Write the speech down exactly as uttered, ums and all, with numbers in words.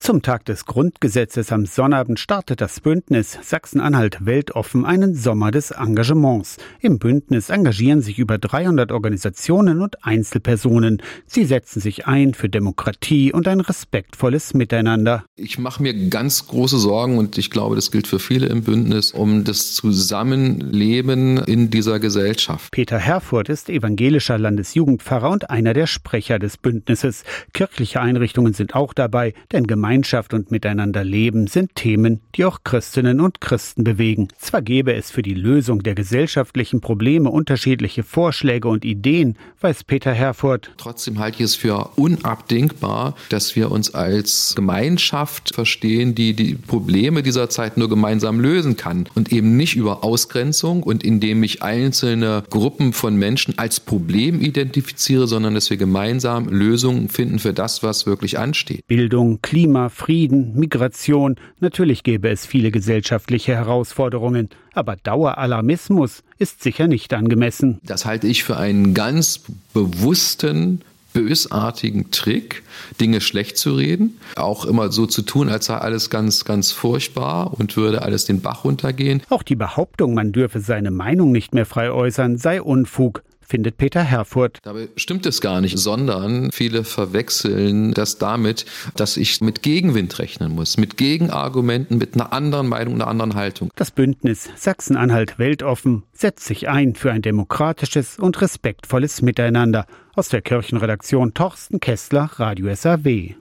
Zum Tag des Grundgesetzes am Sonnabend startet das Bündnis Sachsen-Anhalt weltoffen einen Sommer des Engagements. Im Bündnis engagieren sich über dreihundert Organisationen und Einzelpersonen. Sie setzen sich ein für Demokratie und ein respektvolles Miteinander. Ich mache mir ganz große Sorgen, und ich glaube, das gilt für viele im Bündnis, um das Zusammenleben in dieser Gesellschaft. Peter Herfurth ist evangelischer Landesjugendpfarrer und einer der Sprecher des Bündnisses. Kirchliche Einrichtungen sind auch dabei, denn Gemeinden Gemeinschaft und Miteinanderleben sind Themen, die auch Christinnen und Christen bewegen. Zwar gäbe es für die Lösung der gesellschaftlichen Probleme unterschiedliche Vorschläge und Ideen, weiß Peter Herfurth. Trotzdem halte ich es für unabdingbar, dass wir uns als Gemeinschaft verstehen, die die Probleme dieser Zeit nur gemeinsam lösen kann und eben nicht über Ausgrenzung und indem ich einzelne Gruppen von Menschen als Problem identifiziere, sondern dass wir gemeinsam Lösungen finden für das, was wirklich ansteht. Bildung, Klima, Frieden, Migration, natürlich gäbe es viele gesellschaftliche Herausforderungen, aber Daueralarmismus ist sicher nicht angemessen. Das halte ich für einen ganz bewussten, bösartigen Trick, Dinge schlecht zu reden, auch immer so zu tun, als sei alles ganz, ganz furchtbar und würde alles den Bach runtergehen. Auch die Behauptung, man dürfe seine Meinung nicht mehr frei äußern, sei Unfug, findet Peter Herfurth. Dabei stimmt es gar nicht, sondern viele verwechseln das damit, dass ich mit Gegenwind rechnen muss, mit Gegenargumenten, mit einer anderen Meinung, einer anderen Haltung. Das Bündnis Sachsen-Anhalt weltoffen setzt sich ein für ein demokratisches und respektvolles Miteinander. Aus der Kirchenredaktion Torsten Kessler, Radio S R W.